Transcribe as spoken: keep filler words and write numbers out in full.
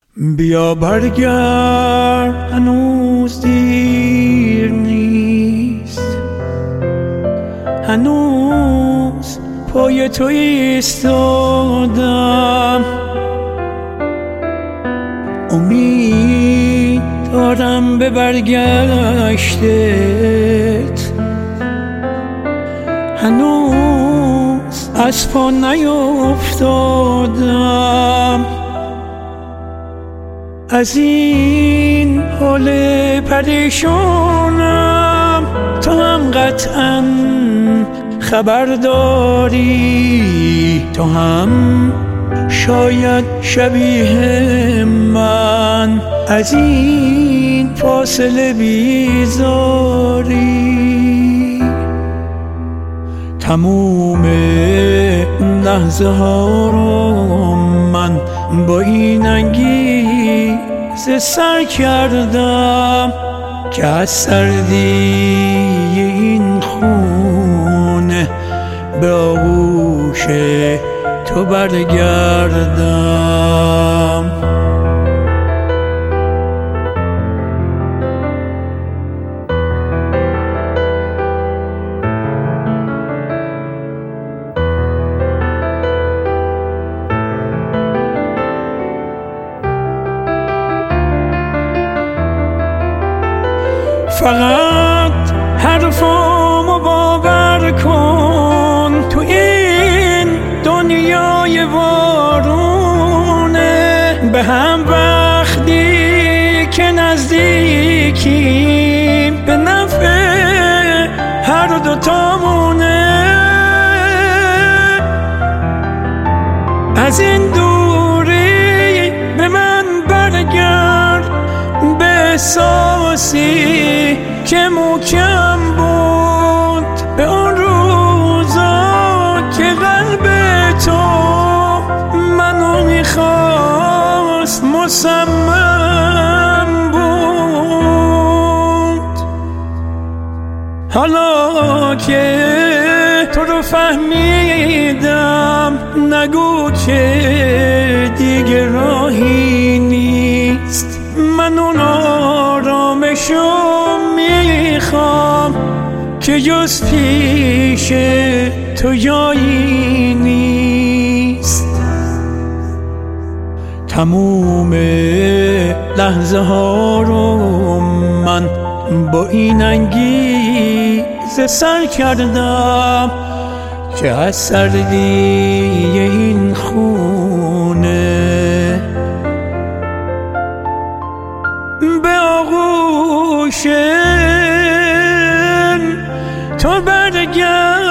بیا برگرد هنوز دیر نیست، هنوز پای تو ایستادم، امید دارم به برگشتت، هنوز از پا نیفتادم. از این حال پریشانم تو هم قطعاً خبر داری، تو هم شاید شبیه من از این فاصله بیزاری. تموم لحظه ها رو من با این انگیزه سر کردم که از سردی این خونه به آغوش تو برگردم. فقط حرفامو باور کن، تو این دنیای وارونه به هم وقتی که نزدیکیم به نفع هر دوتامونه. از این دوری به من برگرد به احساسی که محکم بود، به آن روزا که قلب تو منو میخواست مصمم بود. حالا که تو رو فهمیدم نگو که دیگه راهی نیست، من اون آرامشو میخوام که جز پیش تو جایی نیست. تموم لحظه ها رو من با این انگیزه سر کردم که از سردی این خونه به آغوش تو برگرد.